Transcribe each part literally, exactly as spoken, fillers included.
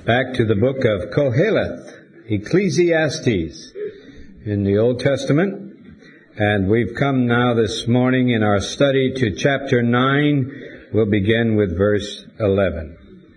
back to the book of Koheleth, Ecclesiastes, in the Old Testament. And we've come now this morning in our study to chapter nine. We'll begin with verse eleven.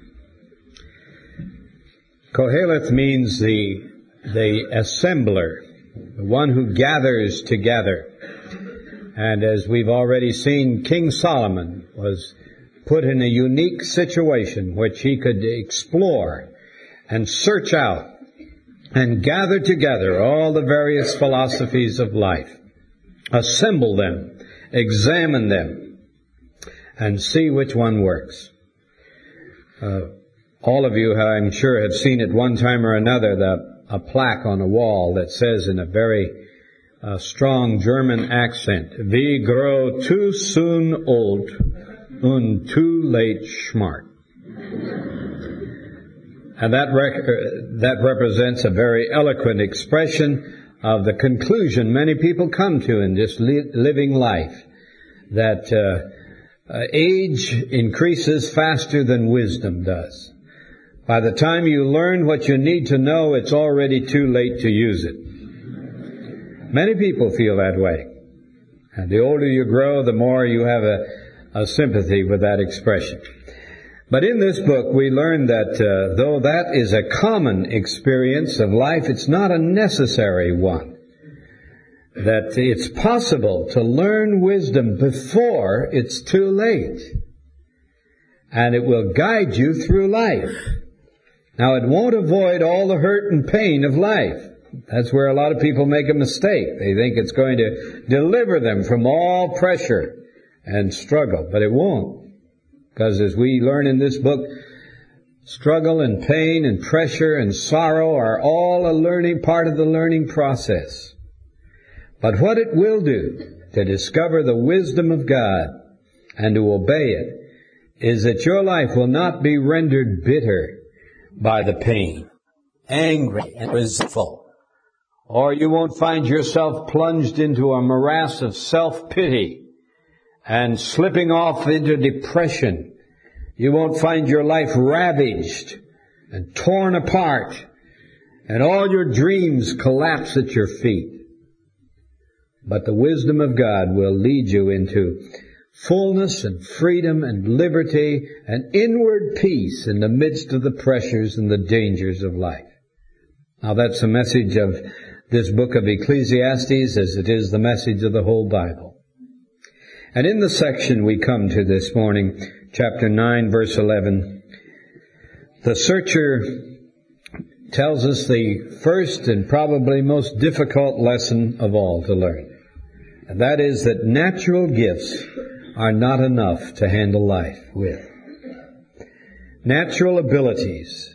Koheleth means the, the assembler, the one who gathers together. And as we've already seen, King Solomon was put in a unique situation which he could explore and search out and gather together all the various philosophies of life, assemble them, examine them, and see which one works. Uh, all of you, I'm sure, have seen at one time or another the, a plaque on a wall that says in a very uh, strong German accent, "Wir grow too soon old und too late smart." And that rec- that represents a very eloquent expression of the conclusion many people come to in just li- living life, that uh, uh, age increases faster than wisdom does. By the time you learn what you need to know, it's already too late to use it. Many people feel that way. And the older you grow, the more you have a, a sympathy with that expression. But in this book, we learn that uh, though that is a common experience of life, it's not a necessary one. That it's possible to learn wisdom before it's too late. And it will guide you through life. Now, it won't avoid all the hurt and pain of life. That's where a lot of people make a mistake. They think it's going to deliver them from all pressure and struggle, but it won't. Because as we learn in this book, struggle and pain and pressure and sorrow are all a learning part of the learning process. But what it will do to discover the wisdom of God and to obey it is that your life will not be rendered bitter by the pain, angry and resentful, or you won't find yourself plunged into a morass of self-pity and slipping off into depression. You won't find your life ravaged and torn apart and all your dreams collapse at your feet. But the wisdom of God will lead you into fullness and freedom and liberty and inward peace in the midst of the pressures and the dangers of life. Now that's the message of this book of Ecclesiastes, as it is the message of the whole Bible. And in the section we come to this morning, chapter nine, verse eleven, the searcher tells us the first and probably most difficult lesson of all to learn. And that is that natural gifts are not enough to handle life with. Natural abilities,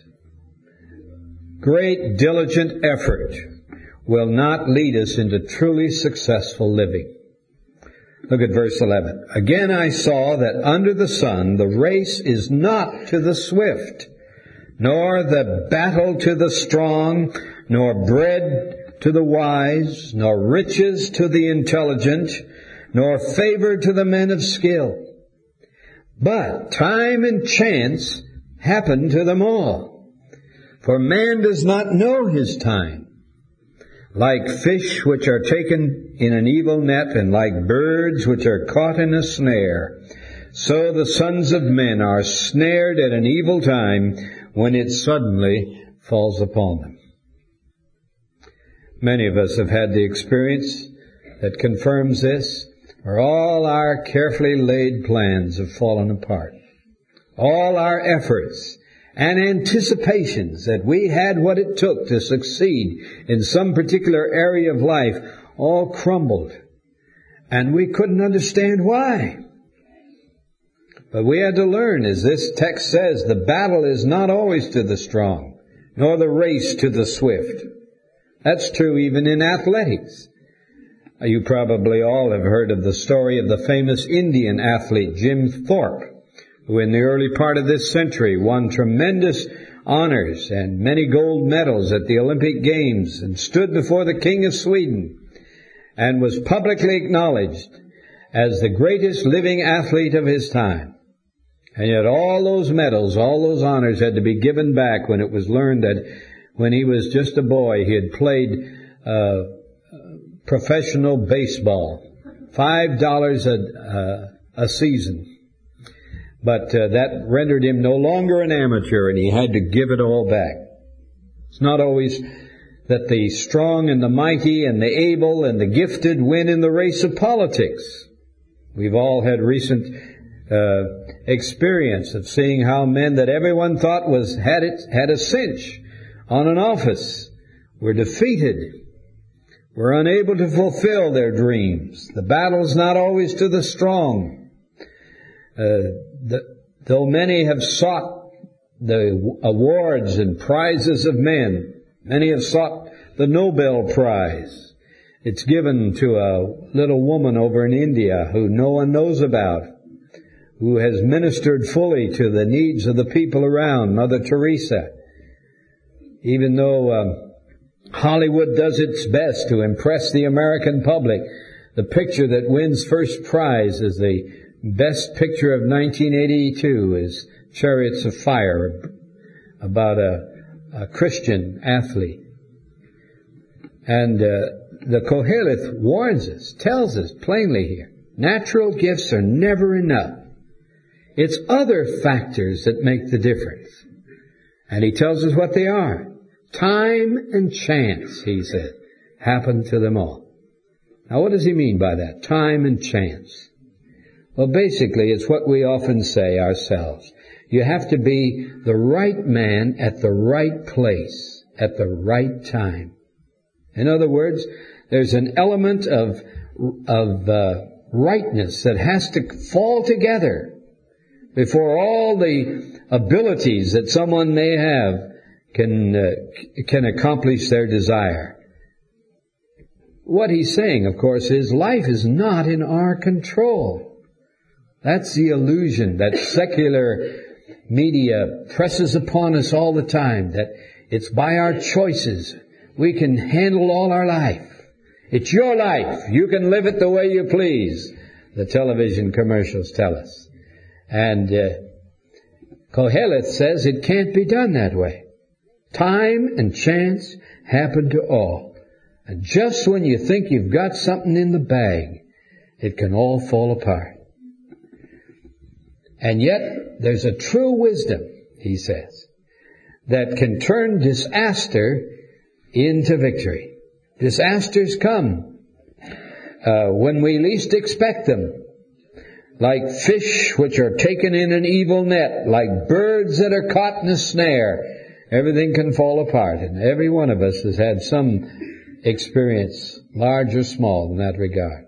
great diligent effort will not lead us into truly successful living. Look at verse eleven. "Again I saw that under the sun the race is not to the swift, nor the battle to the strong, nor bread to the wise, nor riches to the intelligent, nor favor to the men of skill. But time and chance happen to them all. For man does not know his time. Like fish which are taken in an evil net, and like birds which are caught in a snare, so the sons of men are snared at an evil time when it suddenly falls upon them." Many of us have had the experience that confirms this, where all our carefully laid plans have fallen apart. All our efforts and anticipations that we had what it took to succeed in some particular area of life all crumbled. And we couldn't understand why. But we had to learn, as this text says, the battle is not always to the strong, nor the race to the swift. That's true even in athletics. You probably all have heard of the story of the famous Indian athlete Jim Thorpe, who in the early part of this century won tremendous honors and many gold medals at the Olympic Games and stood before the King of Sweden and was publicly acknowledged as the greatest living athlete of his time. And yet all those medals, all those honors had to be given back when it was learned that when he was just a boy, he had played uh, professional baseball. Five dollars a, uh, a season. But uh, that rendered him no longer an amateur, and he had to give it all back. It's not always that the strong and the mighty and the able and the gifted win in the race of politics. We've all had recent uh, experience of seeing how men that everyone thought was had it had a cinch on an office were defeated, were unable to fulfill their dreams. The battle's not always to the strong. Uh, the, though many have sought the awards and prizes of men, many have sought the Nobel Prize. It's given to a little woman over in India who no one knows about, who has ministered fully to the needs of the people around, Mother Teresa. Even though um, Hollywood does its best to impress the American public, the picture that wins first prize is the best picture of nineteen eighty-two is Chariots of Fire, about a, a Christian athlete. And uh, the Koheleth warns us, tells us plainly here, natural gifts are never enough. It's other factors that make the difference. And he tells us what they are. Time and chance, he said, happen to them all. Now what does he mean by that? Time and chance. Well, basically, it's what we often say ourselves. You have to be the right man at the right place at the right time. In other words, there's an element of of uh, rightness that has to fall together before all the abilities that someone may have can uh, can accomplish their desire. What he's saying, of course, is life is not in our control. That's the illusion that secular media presses upon us all the time, that it's by our choices we can handle all our life. It's your life. You can live it the way you please, the television commercials tell us. And uh, Koheleth says it can't be done that way. Time and chance happen to all. And just when you think you've got something in the bag, it can all fall apart. And yet, there's a true wisdom, he says, that can turn disaster into victory. Disasters come uh, when we least expect them, like fish which are taken in an evil net, like birds that are caught in a snare. Everything can fall apart, and every one of us has had some experience, large or small, in that regard.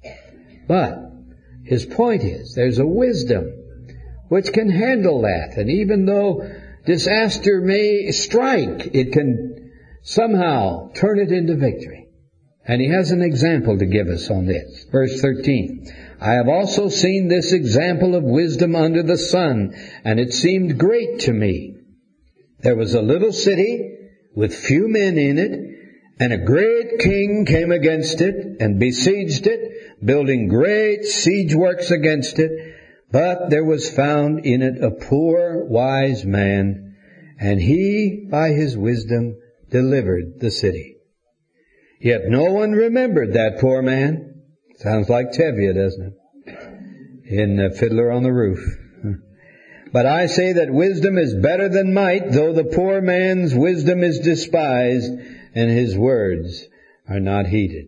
But his point is, there's a wisdom which can handle that. And even though disaster may strike, it can somehow turn it into victory. And he has an example to give us on this. Verse thirteen. I have also seen this example of wisdom under the sun, and it seemed great to me. There was a little city with few men in it, and a great king came against it and besieged it, building great siege works against it. But there was found in it a poor, wise man, and he, by his wisdom, delivered the city. Yet no one remembered that poor man. Sounds like Tevye, doesn't it? In uh, Fiddler on the Roof. But I say that wisdom is better than might, though the poor man's wisdom is despised, and his words are not heeded.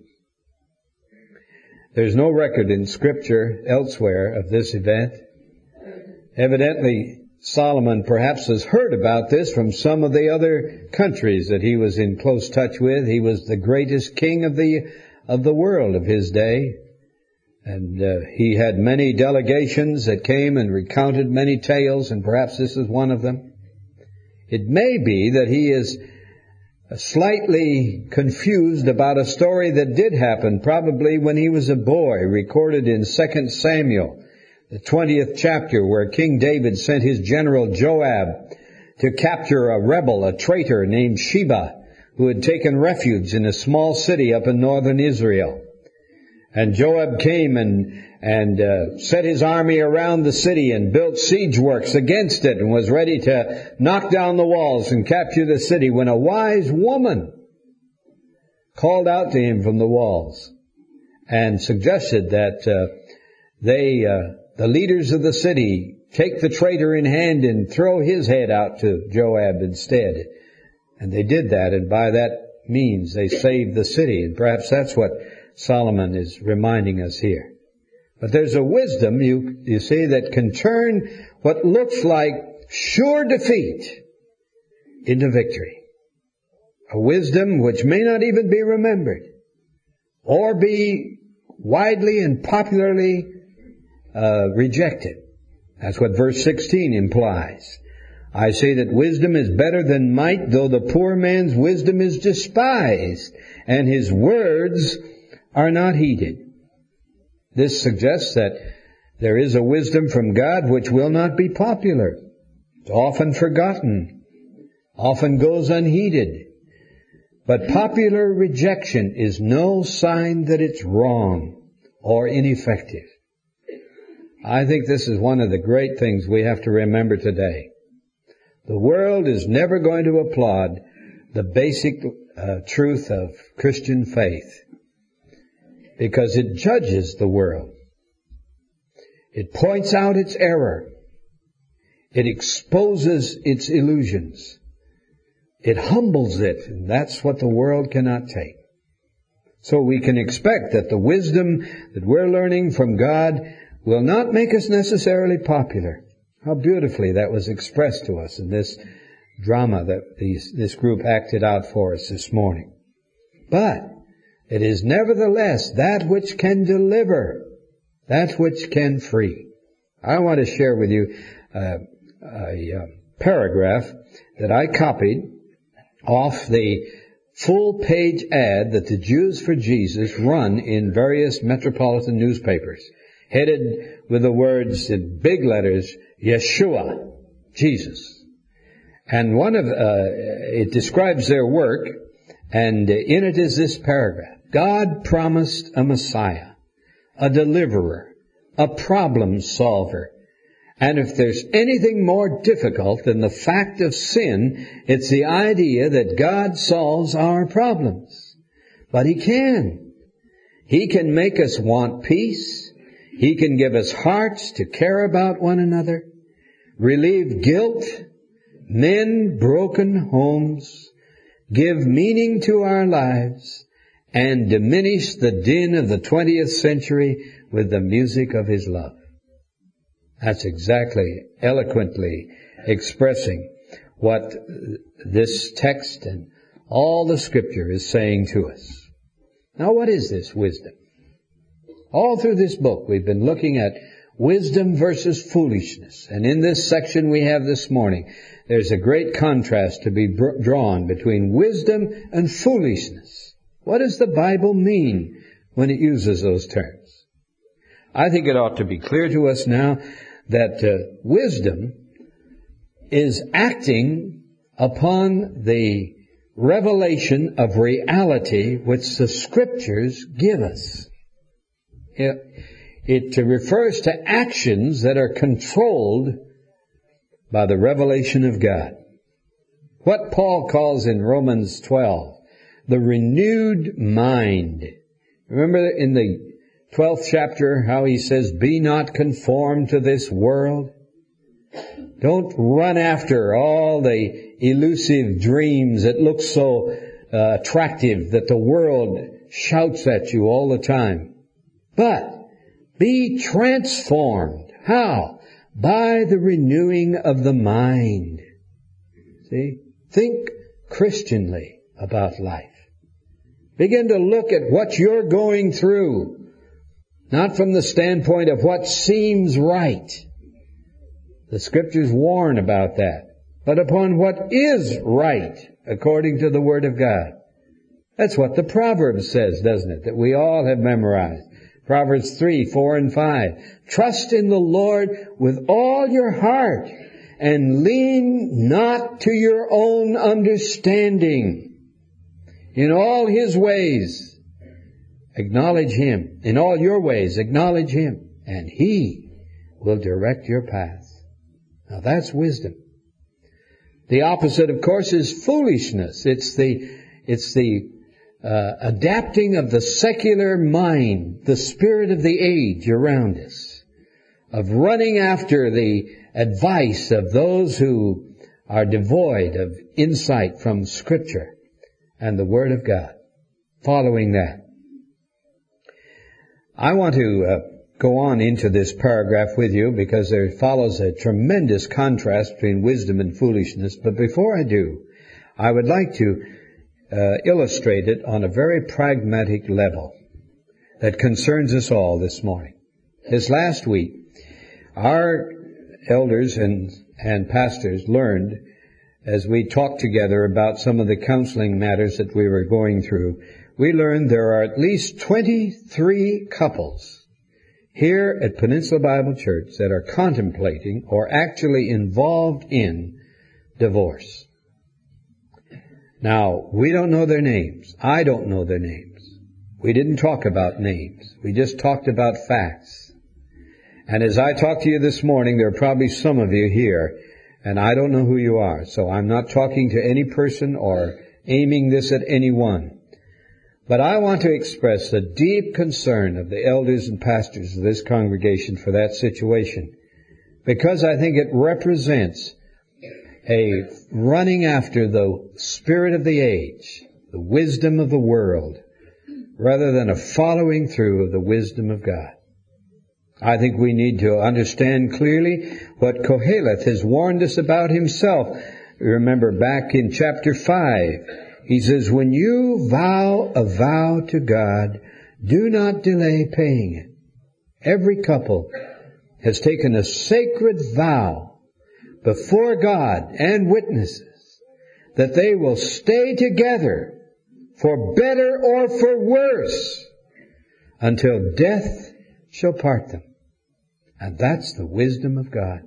There's no record in Scripture elsewhere of this event. Evidently, Solomon perhaps has heard about this from some of the other countries that he was in close touch with. He was the greatest king of the of the world of his day. And uh, he had many delegations that came and recounted many tales, and perhaps this is one of them. It may be that he is slightly confused about a story that did happen probably when he was a boy, recorded in Second Samuel, the twentieth chapter, where King David sent his general Joab to capture a rebel, a traitor named Sheba, who had taken refuge in a small city up in northern Israel. And Joab came and and uh, set his army around the city and built siege works against it and was ready to knock down the walls and capture the city, when a wise woman called out to him from the walls and suggested that uh, they, uh, the leaders of the city, take the traitor in hand and throw his head out to Joab instead. And they did that, and by that means they saved the city. And perhaps that's what Solomon is reminding us here. But there's a wisdom, you, you see, that can turn what looks like sure defeat into victory. A wisdom which may not even be remembered or be widely and popularly uh, rejected. That's what verse sixteen implies. I say that wisdom is better than might, though the poor man's wisdom is despised, and his words are not heeded. This suggests that there is a wisdom from God which will not be popular. It's often forgotten, often goes unheeded. But popular rejection is no sign that it's wrong or ineffective. I think this is one of the great things we have to remember today. The world is never going to applaud the basic uh, truth of Christian faith, because it judges the world. It points out its error. It exposes its illusions. It humbles it, and that's what the world cannot take. So we can expect that the wisdom that we're learning from God will not make us necessarily popular. How beautifully that was expressed to us in this drama that these, this group acted out for us this morning. But it is nevertheless that which can deliver, that which can free. I want to share with you uh, a, a paragraph that I copied off the full-page ad that the Jews for Jesus run in various metropolitan newspapers, headed with the words in big letters, Yeshua, Jesus. And one of, uh, it describes their work, and in it is this paragraph. God promised a Messiah, a deliverer, a problem solver. And if there's anything more difficult than the fact of sin, it's the idea that God solves our problems. But He can. He can make us want peace. He can give us hearts to care about one another, relieve guilt, mend broken homes, give meaning to our lives, and diminish the din of the twentieth century with the music of His love. That's exactly, eloquently expressing what this text and all the Scripture is saying to us. Now, what is this wisdom? All through this book, we've been looking at wisdom versus foolishness. And in this section we have this morning, there's a great contrast to be drawn between wisdom and foolishness. What does the Bible mean when it uses those terms? I think it ought to be clear to us now that uh, wisdom is acting upon the revelation of reality which the Scriptures give us. It, it refers to actions that are controlled by the revelation of God. What Paul calls in Romans twelve, the renewed mind. Remember in the twelfth chapter how he says, be not conformed to this world. Don't run after all the elusive dreams that look so uh, attractive that the world shouts at you all the time. But be transformed. How? By the renewing of the mind. See? Think Christianly about life. Begin to look at what you're going through, not from the standpoint of what seems right. The Scriptures warn about that, but upon what is right according to the Word of God. That's what the Proverbs says, doesn't it? That we all have memorized. Proverbs three, four, and five. Trust in the Lord with all your heart and lean not to your own understanding. In all His ways Acknowledge Him. In all your ways, acknowledge Him, and He will direct your path. Now that's wisdom. The opposite, of course, is foolishness. It's the, it's the uh, adapting of the secular mind, the spirit of the age around us, of running after the advice of those who are devoid of insight from Scripture and the Word of God, following that. I want to uh, go on into this paragraph with you because there follows a tremendous contrast between wisdom and foolishness. But before I do, I would like to uh, illustrate it on a very pragmatic level that concerns us all this morning. This last week, our elders and, and pastors learned, as we talked together about some of the counseling matters that we were going through, we learned there are at least twenty-three couples here at Peninsula Bible Church that are contemplating or actually involved in divorce. Now, we don't know their names. I don't know their names. We didn't talk about names. We just talked about facts. And as I talk to you this morning, there are probably some of you here, and I don't know who you are, so I'm not talking to any person or aiming this at anyone. But I want to express the deep concern of the elders and pastors of this congregation for that situation, because I think it represents a running after the spirit of the age, the wisdom of the world, rather than a following through of the wisdom of God. I think we need to understand clearly what Koheleth has warned us about himself. Remember back in chapter five, he says, when you vow a vow to God, do not delay paying it. Every couple has taken a sacred vow before God and witnesses that they will stay together for better or for worse until death shall part them. And that's the wisdom of God.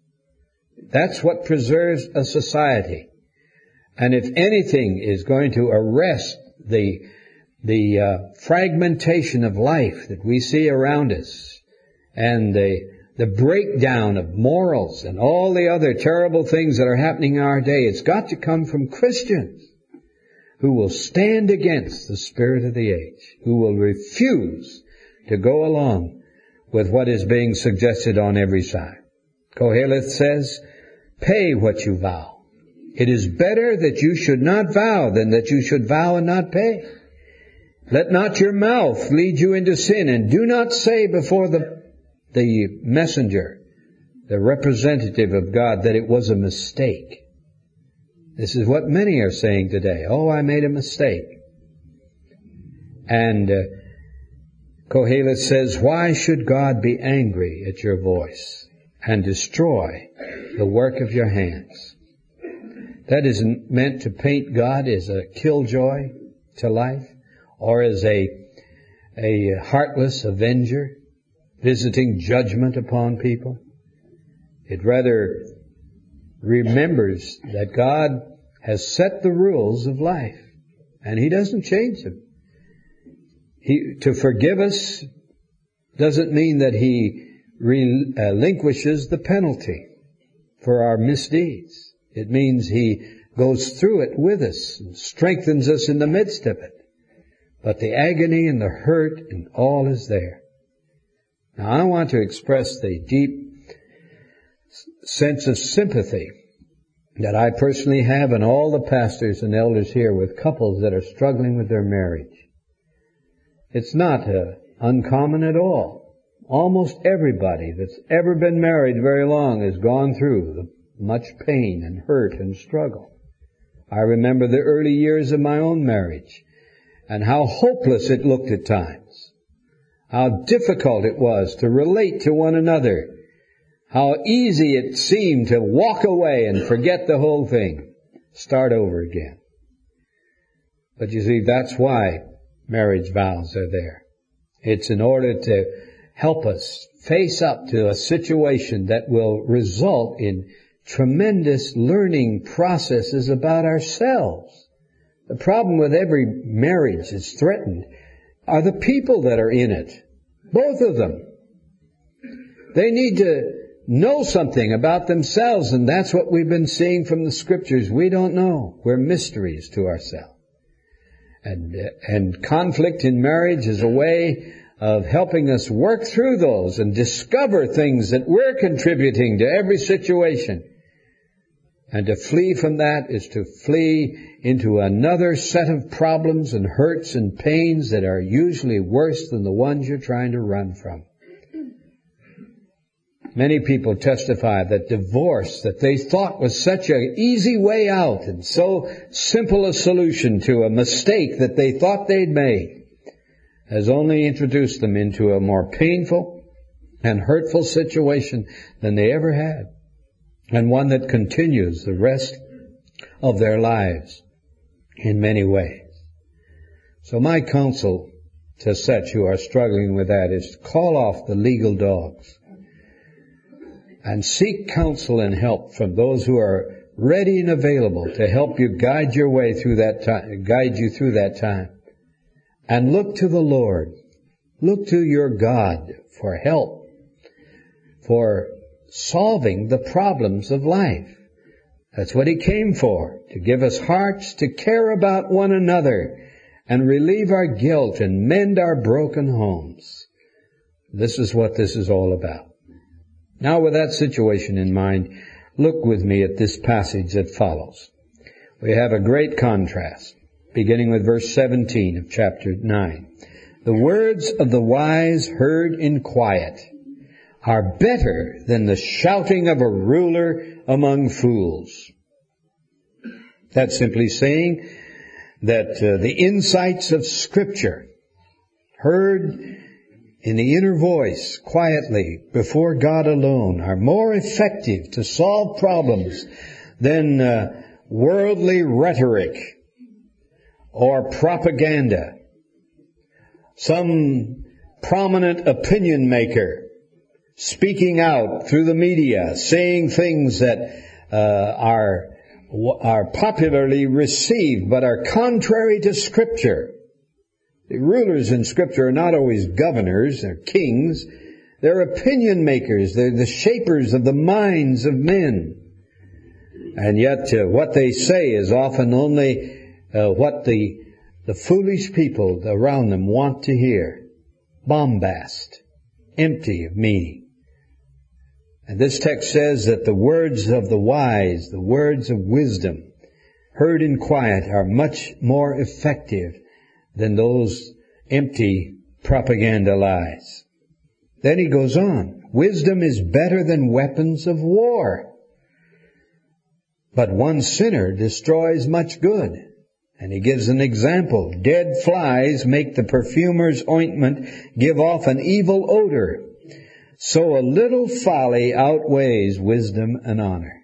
That's what preserves a society. And if anything is going to arrest the, the uh, fragmentation of life that we see around us, and the, the breakdown of morals and all the other terrible things that are happening in our day, it's got to come from Christians who will stand against the spirit of the age, who will refuse to go along with what is being suggested on every side. Koheleth says, pay what you vow. It is better that you should not vow than that you should vow and not pay. Let not your mouth lead you into sin, and do not say before the, the messenger, the representative of God, that it was a mistake. This is what many are saying today. Oh, I made a mistake. And uh, Koheleth says, why should God be angry at your voice and destroy the work of your hands? That isn't meant to paint God as a killjoy to life, or as a, a heartless avenger visiting judgment upon people. It rather remembers that God has set the rules of life, and He doesn't change them. He, to forgive us doesn't mean that He relinquishes the penalty for our misdeeds. It means He goes through it with us and strengthens us in the midst of it. But the agony and the hurt and all is there. Now I want to express the deep sense of sympathy that I personally have, and all the pastors and elders here, with couples that are struggling with their marriage. It's not uh, uncommon at all. Almost everybody that's ever been married very long has gone through the much pain and hurt and struggle. I remember the early years of my own marriage and how hopeless it looked at times, how difficult it was to relate to one another, how easy it seemed to walk away and forget the whole thing, start over again. But you see, that's why marriage vows are there. It's in order to help us face up to a situation that will result in tremendous learning processes about ourselves. The problem with every marriage is threatened. are the people that are in it. Both of them. They need to know something about themselves, and that's what we've been seeing from the Scriptures. We don't know. We're mysteries to ourselves. And, uh, and conflict in marriage is a way of helping us work through those and discover things that we're contributing to every situation. And to flee from that is to flee into another set of problems and hurts and pains that are usually worse than the ones you're trying to run from. Many people testify that divorce, that they thought was such an easy way out and so simple a solution to a mistake that they thought they'd made, has only introduced them into a more painful and hurtful situation than they ever had, and one that continues the rest of their lives in many ways. So my counsel to such who are struggling with that is to call off the legal dogs and seek counsel and help from those who are ready and available to help you guide your way through that time, guide you through that time. And look to the Lord. Look to your God for help, for solving the problems of life. That's what He came for, to give us hearts to care about one another and relieve our guilt and mend our broken homes. This is what this is all about. Now, with that situation in mind, look with me at this passage that follows. We have a great contrast, beginning with verse seventeen of chapter nine. The words of the wise heard in quiet are better than the shouting of a ruler among fools. That's simply saying that uh, the insights of Scripture, heard in the inner voice, quietly, before God alone, are more effective to solve problems than uh, worldly rhetoric or propaganda. Some prominent opinion maker speaking out through the media, saying things that uh, are are popularly received but are contrary to Scripture. The rulers in Scripture are not always governors or kings. They're opinion makers. They're the shapers of the minds of men. And yet uh, what they say is often only uh, what the, the foolish people around them want to hear. Bombast. Empty of meaning. And this text says that the words of the wise, the words of wisdom, heard in quiet, are much more effective than those empty propaganda lies. Then he goes on. Wisdom is better than weapons of war. But one sinner destroys much good. And he gives an example. Dead flies make the perfumer's ointment give off an evil odor. So a little folly outweighs wisdom and honor.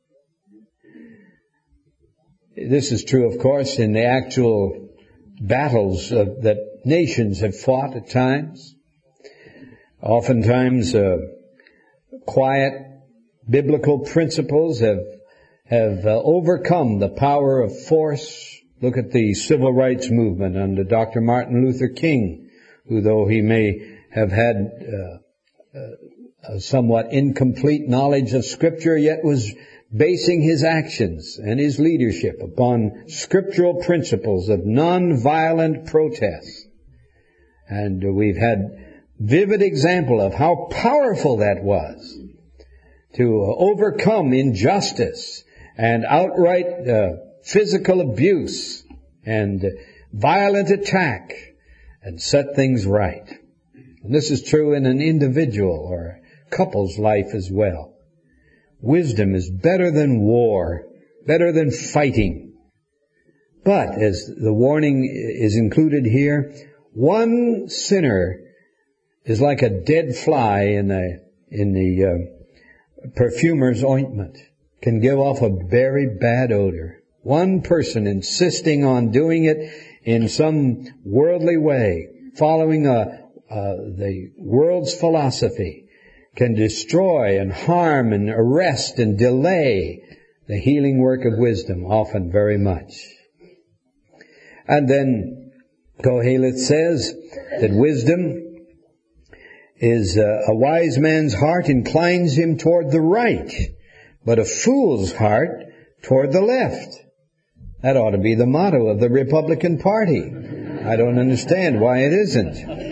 This is true, of course, in the actual battles uh, that nations have fought at times. Oftentimes, uh, quiet biblical principles have have uh, overcome the power of force. Look at the civil rights movement under Doctor Martin Luther King, who, though he may have had uh, uh, a somewhat incomplete knowledge of Scripture, yet was basing his actions and his leadership upon scriptural principles of nonviolent protest. And we've had vivid example of how powerful that was to overcome injustice and outright uh, physical abuse and violent attack and set things right. And this is true in an individual or couple's life as well. Wisdom is better than war, better than fighting. But, as the warning is included here, one sinner is like a dead fly in the in the uh, perfumer's ointment, can give off a very bad odor. One person insisting on doing it in some worldly way, following a, uh, the world's philosophy, can destroy and harm and arrest and delay the healing work of wisdom, often very much. And then Kohelet says that wisdom is uh, a wise man's heart inclines him toward the right, but a fool's heart toward the left. That ought to be the motto of the Republican Party. I don't understand why it isn't.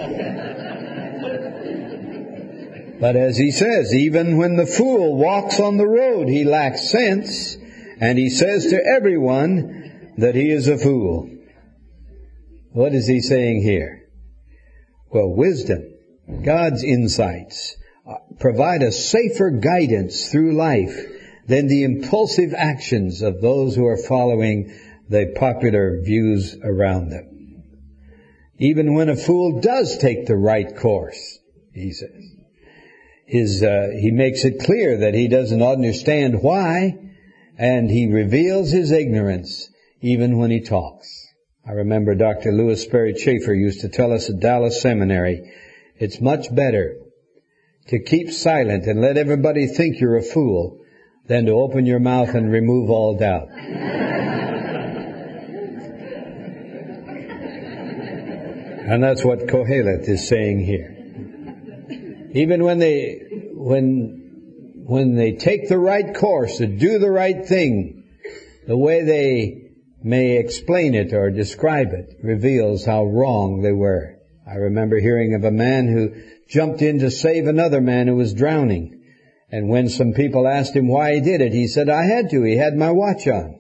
But as he says, even when the fool walks on the road, he lacks sense, and he says to everyone that he is a fool. What is he saying here? Well, wisdom, God's insights, provide a safer guidance through life than the impulsive actions of those who are following the popular views around them. Even when a fool does take the right course, he says, his, uh, he makes it clear that he doesn't understand why, and he reveals his ignorance even when he talks. I remember Doctor Lewis Sperry Chafer used to tell us at Dallas Seminary, it's much better to keep silent and let everybody think you're a fool than to open your mouth and remove all doubt. And that's what Kohelet is saying here. Even when they, when, when they take the right course to do the right thing, the way they may explain it or describe it reveals how wrong they were. I remember hearing of a man who jumped in to save another man who was drowning. And when some people asked him why he did it, he said, I had to. He had my watch on.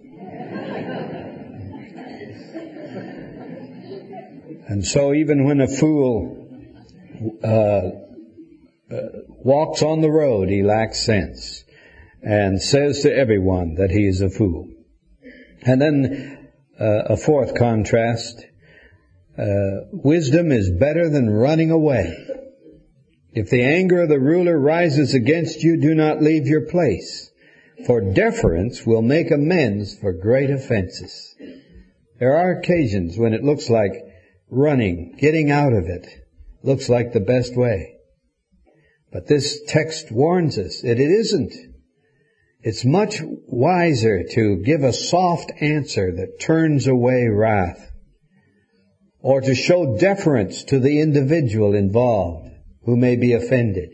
And so even when a fool uh, uh, walks on the road, he lacks sense and says to everyone that he is a fool. And then uh, a fourth contrast. Uh, wisdom is better than running away. If the anger of the ruler rises against you, do not leave your place, for deference will make amends for great offenses. There are occasions when it looks like running, getting out of it, looks like the best way. But this text warns us that it isn't. It's much wiser to give a soft answer that turns away wrath, or to show deference to the individual involved who may be offended.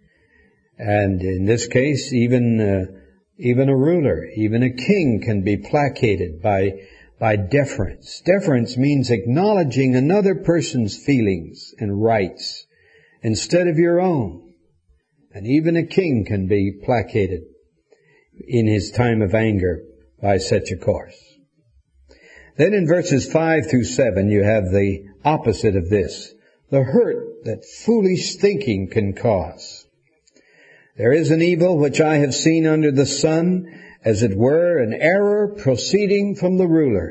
And in this case, even uh, even a ruler, even a king can be placated by by deference. Deference means acknowledging another person's feelings and rights instead of your own. And even a king can be placated in his time of anger by such a course. Then in verses five through seven, you have the opposite of this, the hurt that foolish thinking can cause. There is an evil which I have seen under the sun, as it were an error proceeding from the ruler.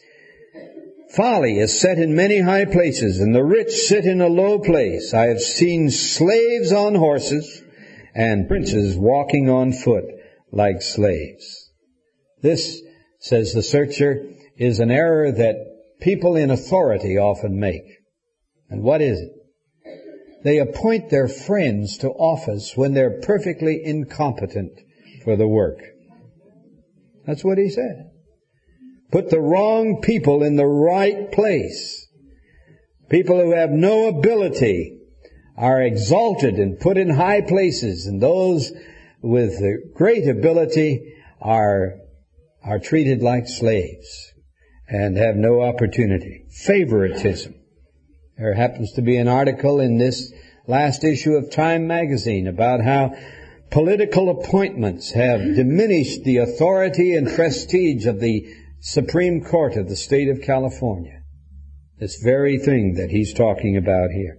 Folly is set in many high places, and the rich sit in a low place. I have seen slaves on horses, and princes walking on foot like slaves. This, says the searcher, is an error that people in authority often make. And what is it? They appoint their friends to office when they're perfectly incompetent for the work. That's what he said. Put the wrong people in the right place. People who have no ability are exalted and put in high places, and those with great ability are, are treated like slaves and have no opportunity. Favoritism. There happens to be an article in this last issue of Time magazine about how political appointments have diminished the authority and prestige of the Supreme Court of the state of California. This very thing that he's talking about here.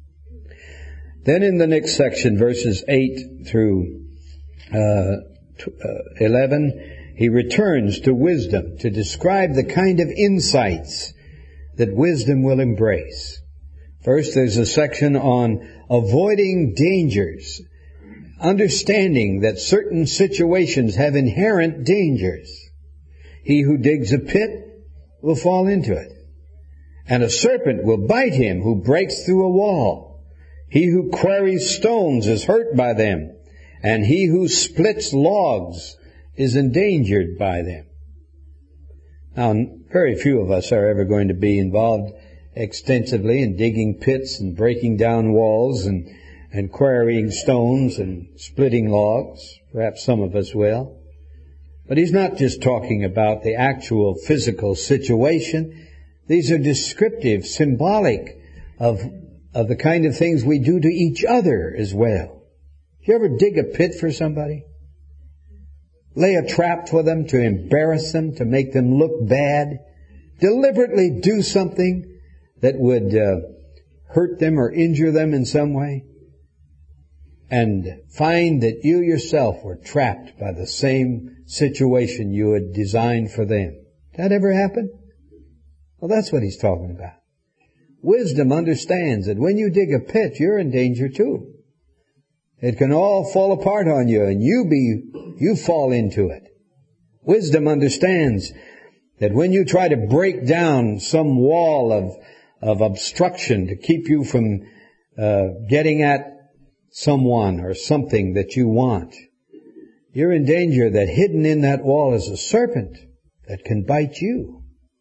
Then in the next section, verses eight through uh, eleven, he returns to wisdom to describe the kind of insights that wisdom will embrace. First, there's a section on avoiding dangers, understanding that certain situations have inherent dangers. He who digs a pit will fall into it, and a serpent will bite him who breaks through a wall. He who quarries stones is hurt by them, and he who splits logs is endangered by them. Now, very few of us are ever going to be involved extensively in digging pits and breaking down walls and, and quarrying stones and splitting logs. Perhaps some of us will. But he's not just talking about the actual physical situation. These are descriptive, symbolic of, of the kind of things we do to each other as well. Do you ever dig a pit for somebody? Lay a trap for them to embarrass them, to make them look bad? Deliberately do something that would uh, hurt them or injure them in some way? And find that you yourself were trapped by the same situation you had designed for them. Did that ever happen? Well, that's what he's talking about. Wisdom understands that when you dig a pit, you're in danger too. It can all fall apart on you and you be, you fall into it. Wisdom understands that when you try to break down some wall of, of obstruction to keep you from uh, getting at someone or something that you want, you're in danger that hidden in that wall is a serpent that can bite you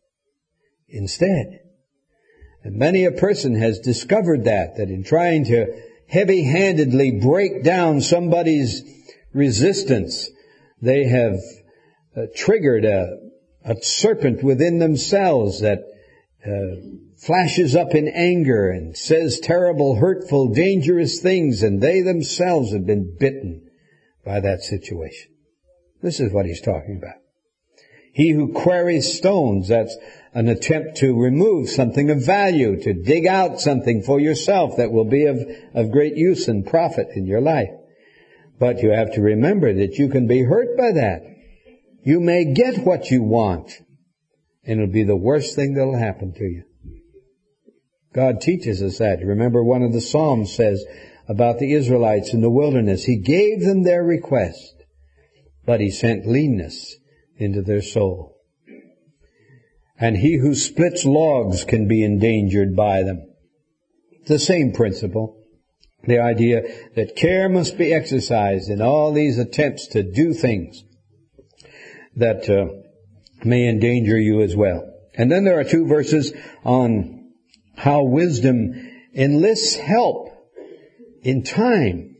instead. And many a person has discovered that, that in trying to heavy-handedly break down somebody's resistance, they have uh, triggered a, a serpent within themselves that uh, flashes up in anger and says terrible, hurtful, dangerous things, and they themselves have been bitten by that situation. This is what he's talking about. He who quarries stones, that's an attempt to remove something of value, to dig out something for yourself that will be of, of great use and profit in your life. But you have to remember that you can be hurt by that. You may get what you want, and it'll be the worst thing that'll happen to you. God teaches us that. Remember, one of the Psalms says about the Israelites in the wilderness, He gave them their request, but He sent leanness into their soul. And he who splits logs can be endangered by them. The same principle. The idea that care must be exercised in all these attempts to do things that uh, may endanger you as well. And then there are two verses on how wisdom enlists help in time.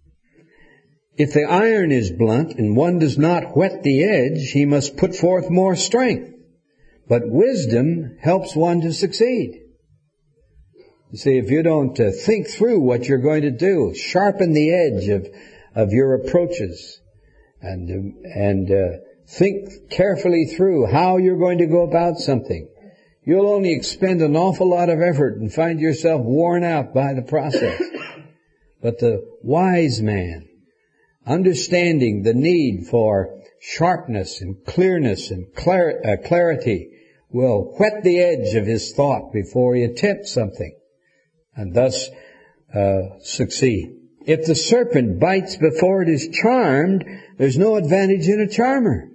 If the iron is blunt and one does not whet the edge, he must put forth more strength. But wisdom helps one to succeed. You see, if you don't uh, think through what you're going to do, sharpen the edge of, of your approaches, and, um, and uh, think carefully through how you're going to go about something, you'll only expend an awful lot of effort and find yourself worn out by the process. But the wise man, understanding the need for sharpness and clearness and clar- uh, clarity, will whet the edge of his thought before he attempts something, and thus uh, succeed. If the serpent bites before it is charmed, there's no advantage in a charmer.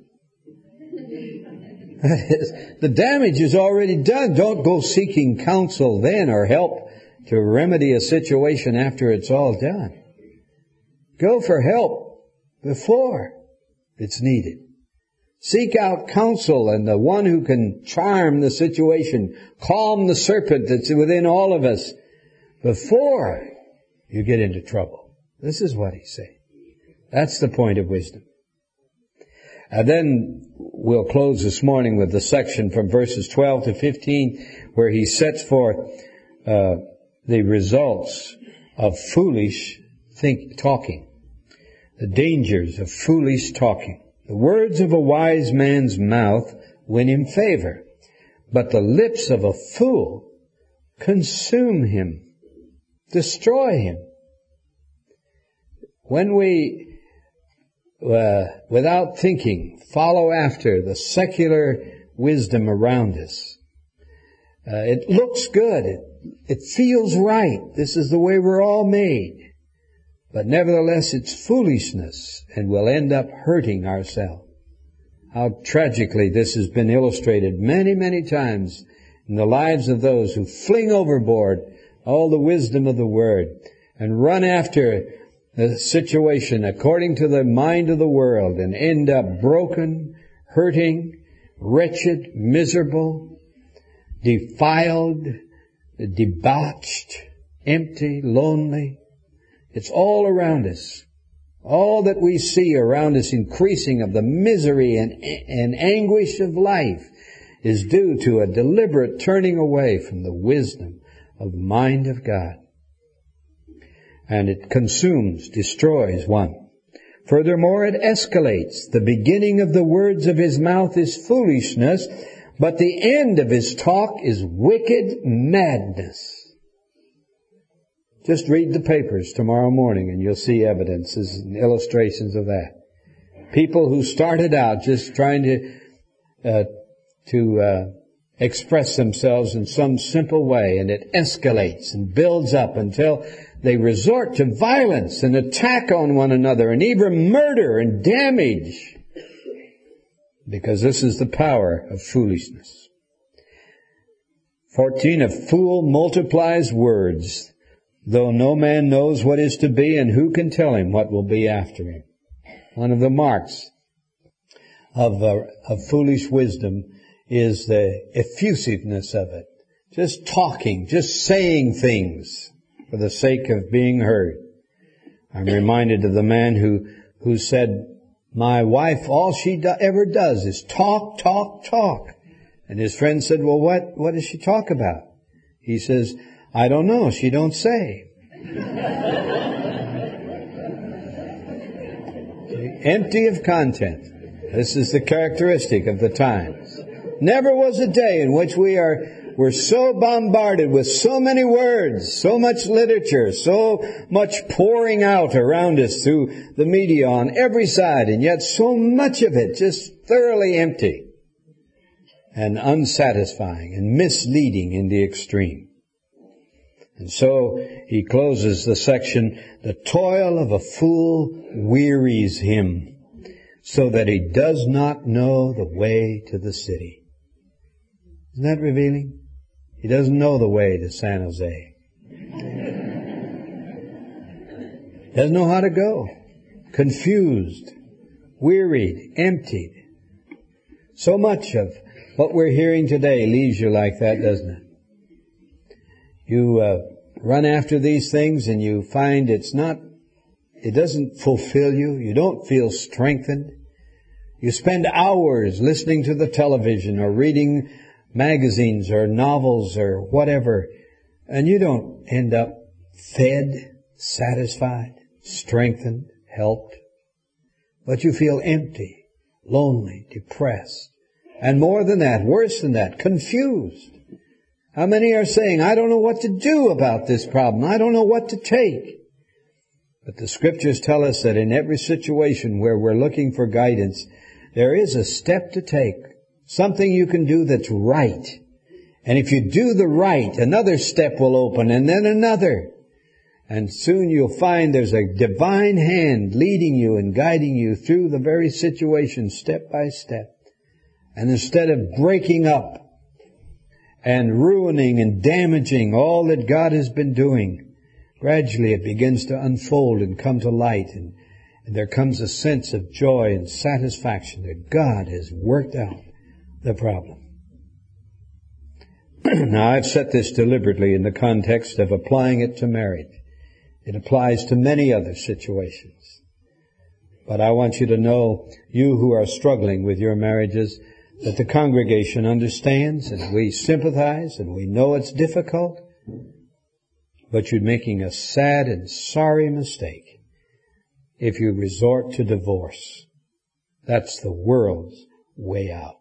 The damage is already done. Don't go seeking counsel then or help to remedy a situation after it's all done. Go for help before it's needed. Seek out counsel and the one who can charm the situation, calm the serpent that's within all of us before you get into trouble. This is what he's saying. That's the point of wisdom. And then we'll close this morning with the section from verses twelve to fifteen where he sets forth uh, the results of foolish think talking, the dangers of foolish talking. The words of a wise man's mouth win him favor, but the lips of a fool consume him, destroy him. When we, uh, without thinking, follow after the secular wisdom around us, uh, it looks good, it, it feels right, this is the way we're all made. But nevertheless, it's foolishness, and we'll end up hurting ourselves. How tragically this has been illustrated many, many times in the lives of those who fling overboard all the wisdom of the Word and run after the situation according to the mind of the world and end up broken, hurting, wretched, miserable, defiled, debauched, empty, lonely. It's all around us. All that we see around us increasing of the misery and, and anguish of life is due to a deliberate turning away from the wisdom of the mind of God. And it consumes, destroys one. Furthermore, it escalates. The beginning of the words of his mouth is foolishness, but the end of his talk is wicked madness. Just read the papers tomorrow morning and you'll see evidences and illustrations of that. People who started out just trying to uh, to uh, express themselves in some simple way, and it escalates and builds up until they resort to violence and attack on one another and even murder and damage, because this is the power of foolishness. fourteen, a fool multiplies words, though no man knows what is to be, and who can tell him what will be after him. One of the marks of, uh, of foolish wisdom is the effusiveness of it. Just talking, just saying things for the sake of being heard. I'm reminded of the man who, who said, my wife, all she do, ever does is talk, talk, talk. And his friend said, well, what, what does she talk about? He says, I don't know. She don't say. Empty of content. This is the characteristic of the times. Never was a day in which we are, we're so bombarded with so many words, so much literature, so much pouring out around us through the media on every side, and yet so much of it just thoroughly empty and unsatisfying and misleading in the extreme. And so he closes the section, the toil of a fool wearies him, so that he does not know the way to the city. Isn't that revealing? He doesn't know the way to San Jose. Doesn't know how to go. Confused, wearied, emptied. So much of what we're hearing today leaves you like that, doesn't it? You uh, run after these things and you find it's not, it doesn't fulfill you. You don't feel strengthened. You spend hours listening to the television or reading magazines or novels or whatever, and you don't end up fed, satisfied, strengthened, helped. But you feel empty, lonely, depressed, and more than that, worse than that, confused. How many are saying, I don't know what to do about this problem. I don't know what to take. But the scriptures tell us that in every situation where we're looking for guidance, there is a step to take. Something you can do that's right. And if you do the right, another step will open, and then another. And soon you'll find there's a divine hand leading you and guiding you through the very situation step by step. And instead of breaking up and ruining and damaging all that God has been doing, gradually it begins to unfold and come to light, and, and there comes a sense of joy and satisfaction that God has worked out the problem. Now, I've set this deliberately in the context of applying it to marriage. It applies to many other situations. But I want you to know, you who are struggling with your marriages, that the congregation understands, and we sympathize, and we know it's difficult, but you're making a sad and sorry mistake if you resort to divorce. That's the world's way out.